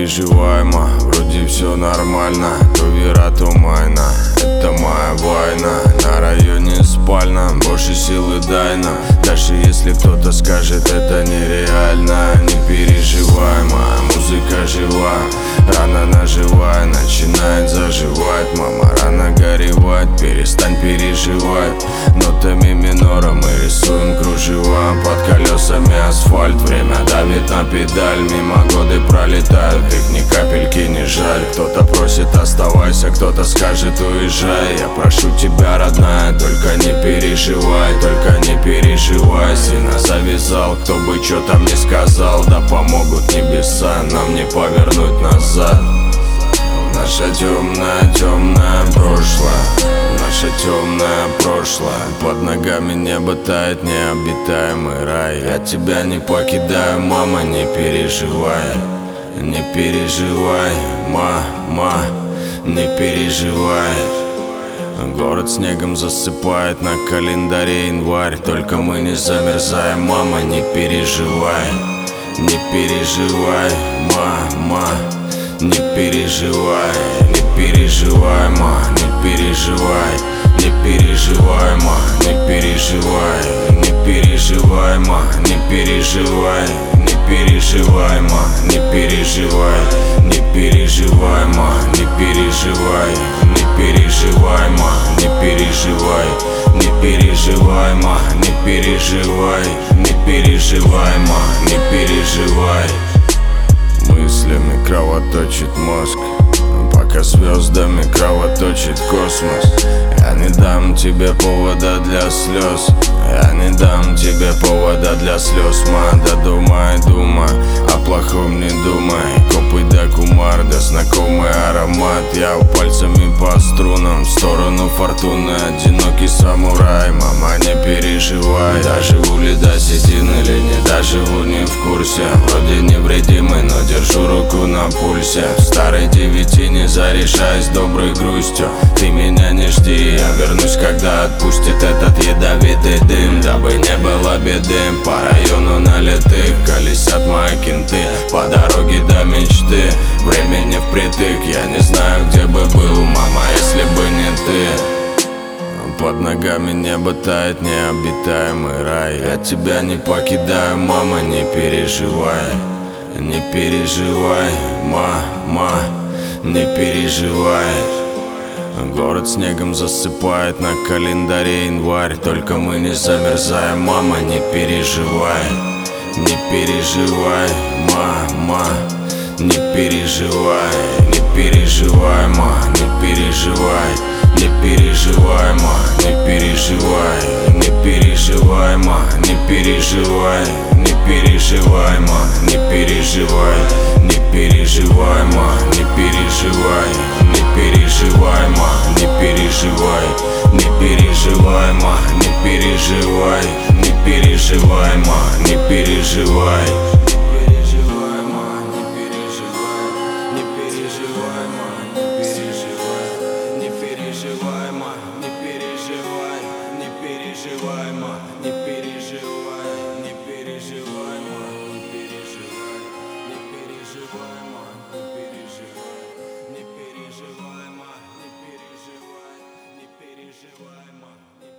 переживай, ма, вроде все нормально. То вера, то майна, это моя война. На районе спальна, больше силы дай нам. Даже если кто-то скажет, это нереально. Не переживай, моя музыка жива. Рана наживая, начинает заживать. Мама, рано горевать, перестань переживать. Нотами минора мы рисуем кружева. Под колесами асфальт, время давит на педаль. Мимо годы пролетают, их ни капельки не жаль. Кто-то просит оставайся, кто-то скажет уезжай. Я прошу тебя, родная, только не переживай. Только не переживай, сильно завязал. Кто бы что там не сказал, да помогут небеса. Нам не повернуть назад. Наше темное прошлое, наше темное прошлое. Под ногами небо тает, необитаемый рай. Я тебя не покидаю, мама, не переживай. Не переживай, мама, не переживай. Город снегом засыпает, на календаре январь. Только мы не замерзаем, мама, не переживай. Не переживай, мама, не переживай. Не переживай, ма, не переживай. Не переживай, ма, не переживай. Не переживай, ма, не переживай. Не переживай, ма, не переживай. Не переживай, ма, не переживай. Не переживай, ма, не переживай. Не переживай, ма, не переживай. Не переживай, ма, не переживай. Мыслями кровоточит мозг, пока звездами кровоточит космос. Я не дам тебе повода для слез. Я не дам тебе повода для слез, ма. Да думай, думай, о плохом не думай. Копы да кумар, да знакомый аромат. Я пальцами по струнам в сторону фортуны. Одинокий самурай, мама, не переживай. Доживу ли до седины или не доживу, не в курсе. Вроде невредимый, но держу руку на пульсе. В старой девятине зарешаюсь доброй грустью. Ты меня не жди, я вернусь, когда отпустит этот ядовитый дым. Дабы не было беды, по району налетых колесят мои кенты. По дороге до мечты, времени впритык. Я не знаю, где бы был, мама, если бы не ты. Под ногами небо тает, необитаемый рай. Я тебя не покидаю, мама, не переживай. Не переживай, мама, не переживай. Город снегом засыпает, на календаре январь. Только мы не замерзаем, мама, не переживай. Не переживай, мама, не переживай. Не переживай, ма, не переживай. Не переживай, ма, не переживай. Не переживай, ма, не переживай. Не переживай, ма, не переживай. Не переживай, ма, не переживай. Не переживай, ма, не переживай. Не переживай, ма, не переживай. Не переживай, ма, не переживай. Переживай, ма.